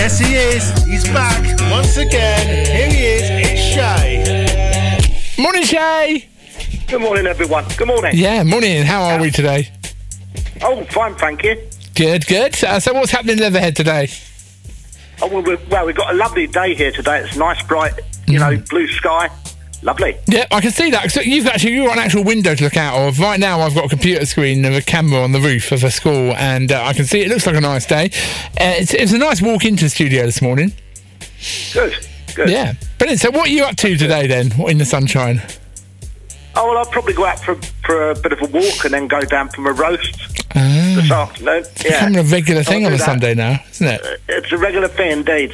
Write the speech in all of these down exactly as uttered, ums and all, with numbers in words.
Yes, he is. He's back once again. Here he is. It's Shay. Morning, Shay. Good morning, everyone. Good morning. Yeah, morning. How are we today? Oh, fine, thank you. Good, good. Uh, so what's happening in Leatherhead today? Oh, well, we've, well, we've got a lovely day here today. It's nice, bright, you know, blue sky. Lovely. Yeah, I can see that. So you've actually you've got an actual window to look out of. Right now, I've got a computer screen and a camera on the roof of a school, and uh, I can see it looks like a nice day. Uh, it's, it's a nice walk into the studio this morning. Good, good. Yeah, brilliant. So what are you up to today then, in the sunshine? Oh, well, I'll probably go out for, for a bit of a walk and then go down for my roast Ah. this afternoon. It's becoming a regular thing I'll on do a that. Sunday now, isn't it? Uh, It's a regular thing indeed.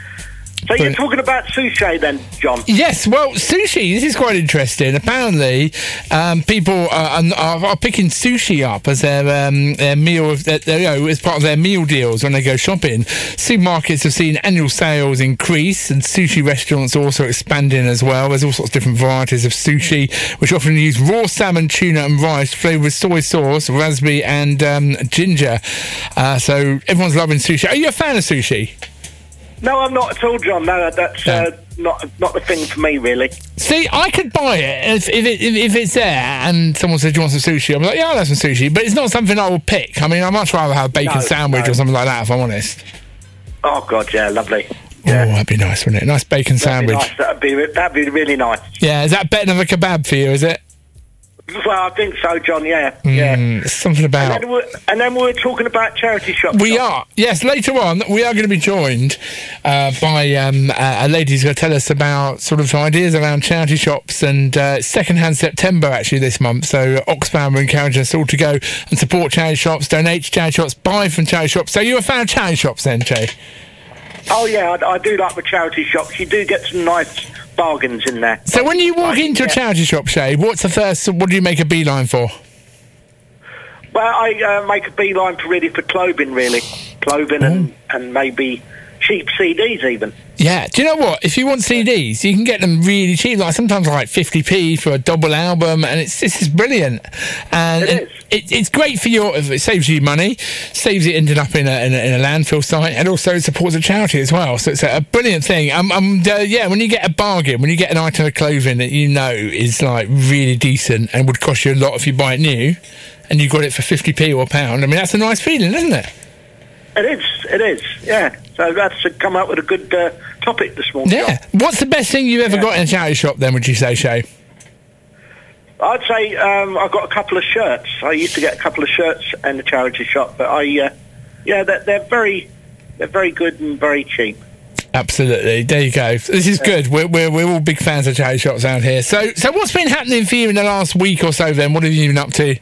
So you're Brilliant. talking about sushi then, John? Yes, well, sushi, this is quite interesting. Apparently, um, people are, are, are picking sushi up as their, um, their meal, of their, their, you know, as part of their meal deals when they go shopping. Supermarkets have seen annual sales increase, and sushi restaurants are also expanding as well. There's all sorts of different varieties of sushi, which often use raw salmon, tuna and rice, flavoured with soy sauce, raspberry and um, ginger. Uh, so everyone's loving sushi. Are you a fan of sushi? No, I'm not at all, John. No, that's Yeah. uh, not not the thing for me, really. See, I could buy it if if, it, if if it's there and someone said, "Do you want some sushi?" I'm like, "Yeah, I'll have some sushi," but it's not something I will pick. I mean, I'd much rather have a bacon No, sandwich no. or something like that, if I'm honest. Oh, God, yeah, lovely. Oh, Yeah. that'd be nice, wouldn't it? Nice bacon That'd be sandwich. nice. That'd be, that'd be really nice. Yeah, is that better than a kebab for you? Is it? Well, I think so, John, yeah. yeah. Mm, there's something And about. then, we're, and then we're talking about charity shops. We John. are. Yes, later on, we are going to be joined uh, by um, a, a lady who's going to tell us about sort of ideas around charity shops, and uh, second-hand September, actually, this month. So Oxfam are encouraging us all to go and support charity shops, donate to charity shops, buy from charity shops. So you're a fan of charity shops then, Jay? Oh, yeah, I, I do like the charity shops. You do get some nice bargains in there. So when you walk Like, into a yeah. charity shop, Shay, what's the first, what do you make a beeline for? Well, I uh, make a beeline for really for clothing, really. Clothing and, and maybe cheap C Ds even. Yeah, do you know what? If you want C Ds, you can get them really cheap, like sometimes like fifty p for a double album, and it's this is brilliant. And It it, is. it, it's great for your, it saves you money, saves it ending up in a, in a, in a landfill site, and also it supports a charity as well. So it's a, a brilliant thing. Um, um, uh, yeah, when you get a bargain, when you get an item of clothing that you know is like really decent and would cost you a lot if you buy it new, and you got it for fifty p or a pound, I mean, that's a nice feeling, isn't it? It is, it is, yeah. So that's uh, come up with a good uh, topic this morning. Yeah. John. What's the best thing you ever Yeah. got in a charity shop then, would you say, Shay? I'd say um, I got a couple of shirts. I used to get a couple of shirts in the charity shop, but I, uh, yeah, they're, they're very, they're very good and very cheap. Absolutely. There you go. This is good. We're, we're, we're all big fans of charity shops out here. So, so what's been happening for you in the last week or so then? What have you been up to?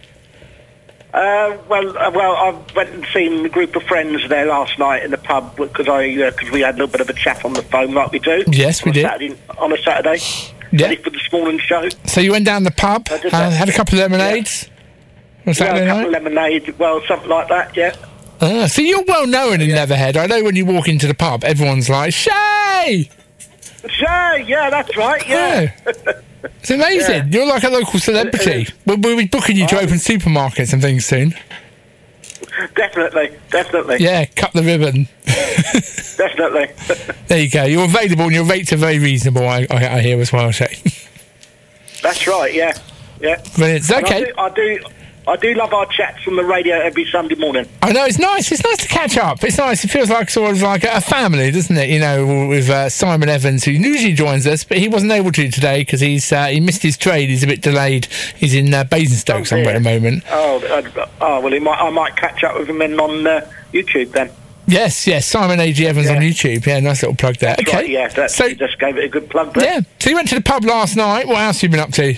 Uh, well, uh, well, I went and seen a group of friends there last night in the pub because I because we had a little bit of a chat on the phone, like we do. Yes, we on a did. Saturday, on a Saturday, Yeah. ready for this morning show. So you went down the pub, I did uh, that. had a couple of lemonades on Yeah, Saturday a couple night? of lemonade, well, something like that. Yeah. Ah, so you're well known in Leatherhead. I know when you walk into the pub, everyone's like, Shay! Sure, yeah, that's right. Yeah. Yeah. It's amazing. You're like a local celebrity. We'll, we'll be booking you to open supermarkets and things soon. Definitely, definitely, Yeah, cut the ribbon. definitely. There you go. You're available and your rates are very reasonable, I, I, I hear as well, Shay. That's right. Yeah, yeah. Brilliant. And Okay. I do, I do, I do love our chats on the radio every Sunday morning. I know, it's nice. It's nice to catch up. It's nice. It feels like sort of like a family, doesn't it? You know, with uh, Simon Evans, who usually joins us, but he wasn't able to today because he's uh, he missed his trade. He's a bit delayed. He's in uh, Basingstoke Oh, somewhere at the dear. moment. Oh, uh, oh well, he might, I might catch up with him in on uh, YouTube then. Yes, yes. Simon A G Evans Yeah. on YouTube. Yeah, nice little plug there. That's okay. right, yeah, that, so, you just gave it a good plug there. yeah. So you went to the pub last night. What else have you been up to?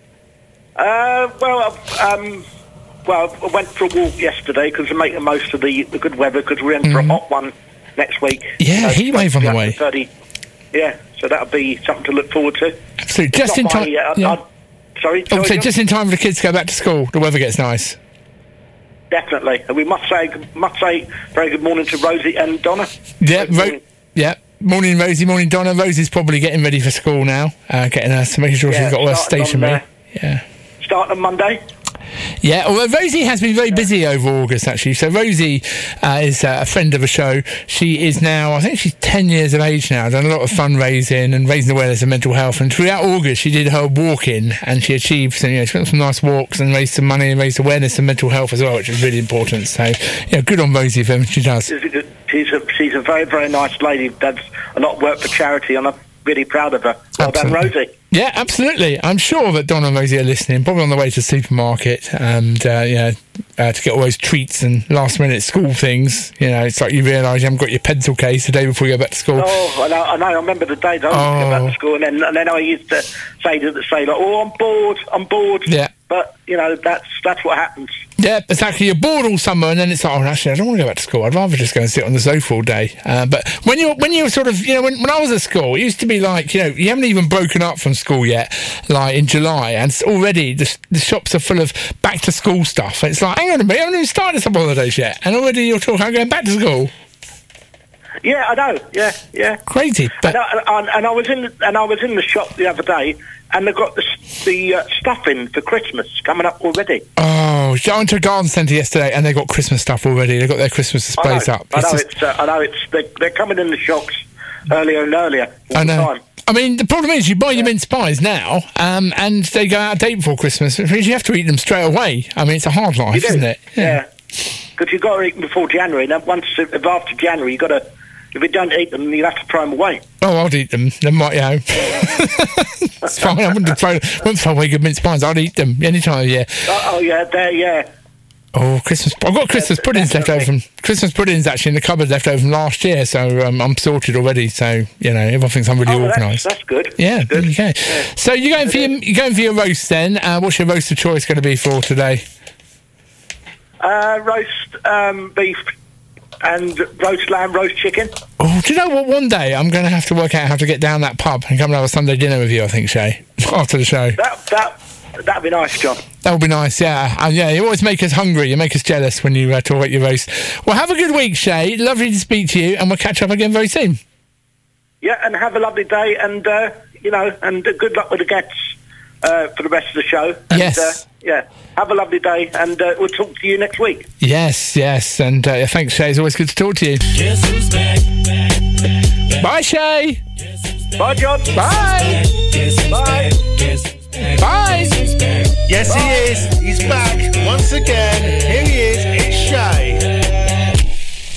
Uh, well, um, well, I went for a walk yesterday because I'm making the most of the, the good weather because we're in for a hot one next week. Mm-hmm. Yeah, Uh, heat wave on the up to way. thirty. Yeah, so that'll be something to look forward to. Absolutely. Just Not in my, time. uh, yeah. I- sorry, Oh, sorry, so John? just in time for the kids to go back to school. The weather gets nice. Definitely. And we must say, must say, very good morning to Rosie and Donna. Yeah, Good Ro- morning. yeah. Morning, Rosie. Morning, Donna. Rosie's probably getting ready for school now, uh, getting her, making sure Yeah, she's got all her starting on, stationery. uh, Yeah. Starting on Monday. Yeah, although Rosie has been very busy over August, actually. So Rosie uh, is uh, a friend of a show. She is now, I think she's ten years of age now, done a lot of fundraising and raising awareness of mental health. And throughout August, she did her walk-in, and she achieved some, you know, she went some nice walks and raised some money and raised awareness of mental health as well, which is really important. So, yeah, good on Rosie for everything she does. She's a, good, she's a, she's a very, very nice lady. Does a lot of work for charity, and I'm really proud of her. Well done, Rosie. Yeah, absolutely. I'm sure that Don and Rosie are listening, probably on the way to the supermarket, and uh, yeah, uh, to get all those treats and last-minute school things. You know, it's like you realise you haven't got your pencil case the day before you go back to school. Oh, I know. I, know, I remember the days I used oh. to go back to school, and then and then I used to say to say like, "Oh, I'm bored. I'm bored." Yeah. But you know, that's that's what happens. Yeah, exactly. You're bored all summer, and then it's like, oh, actually, I don't want to go back to school. I'd rather just go and sit on the sofa all day. Uh, but when you're when you're sort of, you know, when, when I was at school, it used to be like, you know, you haven't even broken up from school yet, like in July, and already the, the shops are full of back to school stuff. And it's like, hang on a minute, I haven't even started some holidays yet, and already you're talking about going back to school. Yeah, I know. Yeah, yeah. Crazy. But and, I, and, and I was in and I was in the shop the other day, and they've got the, the uh, stuff in for Christmas coming up already. Oh, I went to a garden centre yesterday, and they got Christmas stuff already. They got their Christmas displays I know, up. I know. It's It's, just... uh, I know. It's they're, they're coming in the shops earlier and earlier all I know. the time. I mean, the problem is you buy your mince pies now, um, and they go out of date before Christmas, which means you have to eat them straight away. I mean, it's a hard life, isn't it? Yeah. Because you've got to eat them before January. Now, once if after January, you've got to. If you don't eat them, you have to throw them away. Oh, I'd eat them. They might, you know. It's fine. I wouldn't throw, wouldn't throw away good mince pies. I'd eat them any time of year. Oh, oh yeah, there, yeah. Oh, Christmas! I've got Christmas Yeah, puddings left over definitely. from Christmas puddings actually in the cupboard left over from last year, so um, I'm sorted already. So you know, everyone thinks I'm really Oh, that's, organised. that's good. Yeah, That's good. there you go. Yeah. So you're going for your you're going for your roast then. Uh, what's your roast of choice going to be for today? Uh, roast um, beef and roast lamb, roast chicken. Oh, do you know what? One day I'm going to have to work out how to get down that pub and come and have a Sunday dinner with you. I think, Shay, after the show. That that that'd be nice, John. That would be nice, yeah. And yeah, you always make us hungry. You make us jealous when you uh, talk about your roast. Well, have a good week, Shay. Lovely to speak to you, and we'll catch up again very soon. Yeah, and have a lovely day, and uh, you know, and uh, good luck with the guests uh, for the rest of the show. And, Yes. Uh, yeah, have a lovely day, and uh, we'll talk to you next week. Yes, yes. And uh, thanks, Shay. It's always good to talk to you. Guess who's back, back, back, back. Bye, Shay. Bye, John. Bye. Guess who's Bye. back, guess who's back, Bye. guess who's back. Yes, he is. He's back once again. Here he is. It's Shay.